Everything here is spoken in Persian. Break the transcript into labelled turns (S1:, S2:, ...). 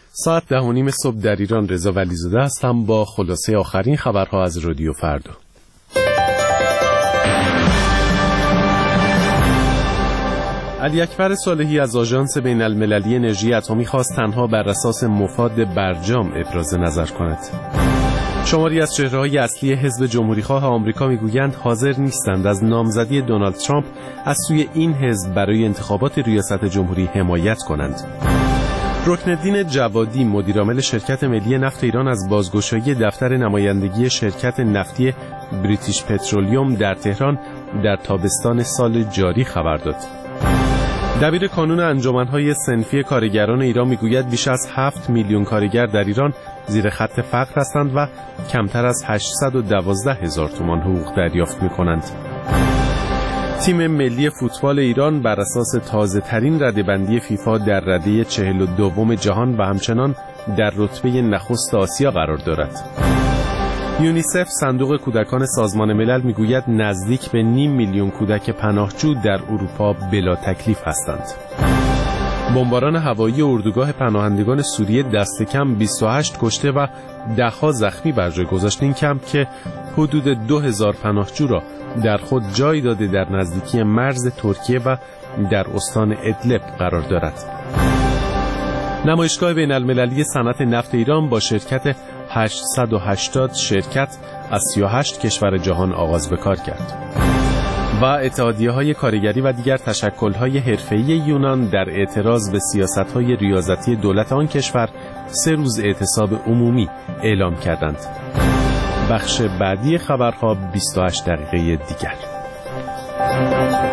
S1: ساعت 10:30 صبح در ایران. رضا ولیزاده هستم با خلاصه آخرین خبرها از رادیو فردا. علی اکبر صالحی از آژانس بین المللی انرژی اتمی خواست تنها بر اساس مفاد برجام ابراز نظر کند. شماری از چهره‌های اصلی حزب جمهوریخواه آمریکا میگویند حاضر نیستند از نامزدی دونالد ترامپ از سوی این حزب برای انتخابات ریاست جمهوری حمایت کنند. رکنالدین جوادی مدیرعامل شرکت ملی نفت ایران از بازگشایی دفتر نمایندگی شرکت نفتی بریتیش پترولیوم در تهران در تابستان سال جاری خبر داد. دبیر کانون انجمن‌های صنفی کارگران ایران میگوید بیش از 7 میلیون کارگر در ایران زیر خط فقر هستند و کمتر از 812,000 تومان حقوق دریافت می‌کنند. تیم ملی فوتبال ایران بر اساس تازه‌ترین رده‌بندی فیفا در رده 42 جهان و همچنان در رتبه نخست آسیا قرار دارد. یونیسف صندوق کودکان سازمان ملل میگوید نزدیک به 5 میلیون کودک پناهجو در اروپا بلا تکلیف هستند. بمباران هوایی اردوگاه پناهندگان سوریه دست کم 28 کشته و ده‌ها زخمی بر جای گذاشت. این کمپ که حدود 2000 پناهجو را در خود جای داده در نزدیکی مرز ترکیه و در استان ادلب قرار دارد. نمایشگاه بین المللی صنعت نفت ایران با شرکت 880 شرکت از 38 کشور جهان آغاز به کار کرد. و اتحادیه‌های کارگری و دیگر تشکل‌های حرفه‌ای یونان در اعتراض به سیاست‌های ریاضتی دولت آن کشور 3 روز اعتصاب عمومی اعلام کردند. بخش بعدی خبرها 28 دقیقه دیگر.